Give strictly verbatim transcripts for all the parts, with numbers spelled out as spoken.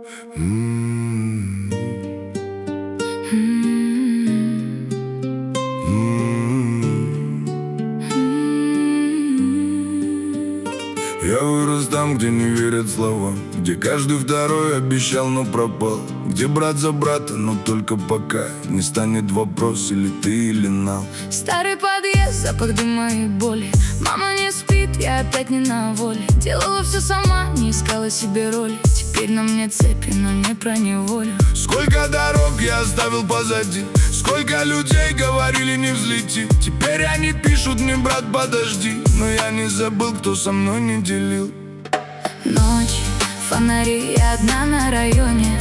М. Я вырос там, где не верят словам, где каждый второй обещал, но пропал, где брат за брата, но только пока не станет вопрос, или ты, или нам. Старый подъезд, запах дыма и боли. Мама не спит, я опять не на воле. Делала все сама, не искала себе роли. Теперь на мне цепи, но не про неволю. Сколько дорог я оставил позади, сколько людей говорили не взлети. Теперь они пишут мне: брат, подожди. Но я не забыл, кто со мной не делил. Ночь, фонари, я одна на районе.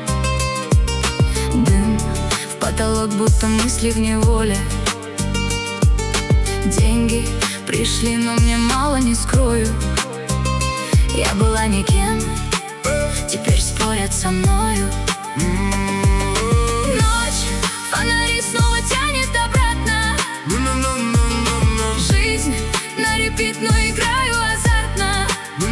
Дым в потолок, будто мысли в неволе. Деньги пришли, но мне мало, не скрою. Я была никем, теперь спорят со мною. Ночь, фонари, снова тянет обратно. Жизнь на репит, но играю азартно.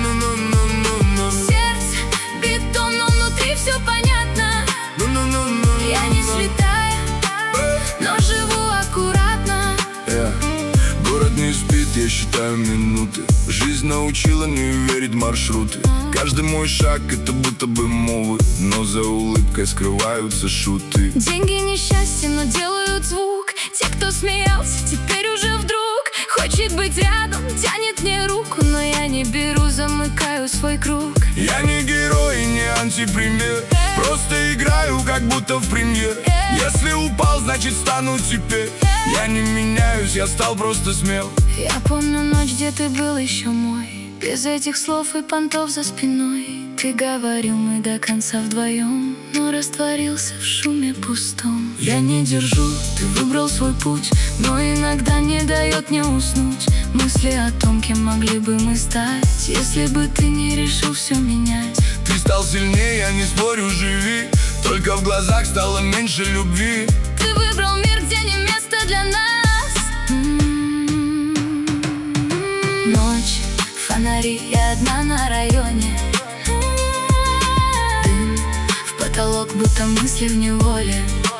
Сердце бетон, но внутри все понятно. Я не святая, но живу аккуратно. Город не спит, я считаю минуты. Жизнь научила не верить в маршруты. Каждый мой шаг — это будто бы мовы, но за улыбкой скрываются шуты. Деньги несчастье, но делают звук. Те, кто смеялся, теперь уже вдруг хочет быть рядом, тянет мне руку. Но я не беру, замыкаю свой круг. Я не герой, не антипример, просто играю, как будто в премьер. Если упал, значит стану теперь. Я не меняюсь, я стал просто смел. Я помню ночь, где ты был еще мой, без этих слов и понтов за спиной. Ты говорил, мы до конца вдвоем, но растворился в шуме пустом. Я не держу, ты выбрал свой путь, но иногда не дает мне уснуть. Мысли о том, кем могли бы мы стать, если бы ты не решил все менять. Ты стал сильнее, я не спорю, живи, только в глазах стало меньше любви. Ты выбрал мир, где не место для нас. Ночь, фонари, я одна на районе. Дым в потолок, будто мысли в неволе.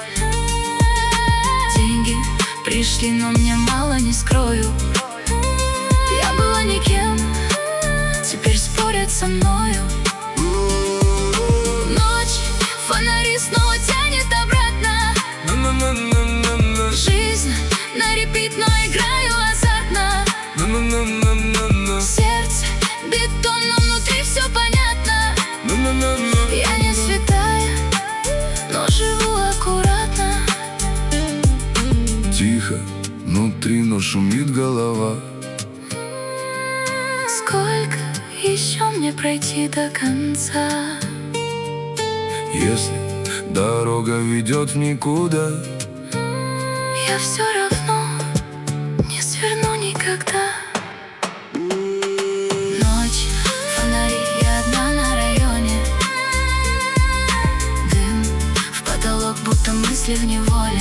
Деньги пришли, но мне мало, не скрою. Я была никем, теперь спорят со мною. Ночь, фонари, снова тянет обратно. Жизнь на репит, но играю азартно. Сердце бетон, но внутри все понятно. Я не святая, но живу аккуратно. Тихо, внутри, но шумит голова. Сколько еще мне пройти до конца? Если дорога ведет в никуда, Я все равно не сверну никогда. Ночь, фонари, я одна на районе. Дым в потолок, будто мысли в неволе.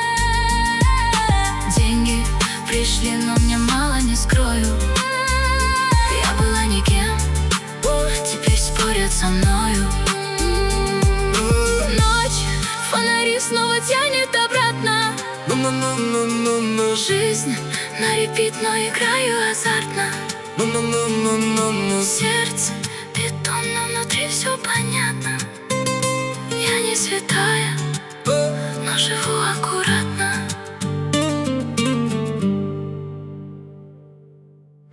Деньги пришли, но мне мало, не скрою. Я была никем, теперь спорят со мною. Ночь, фонари, снова тянет обратно. Жизнь на репит, но играю азартно. Сердце бетон, но внутри все понятно. Я не святая, но живу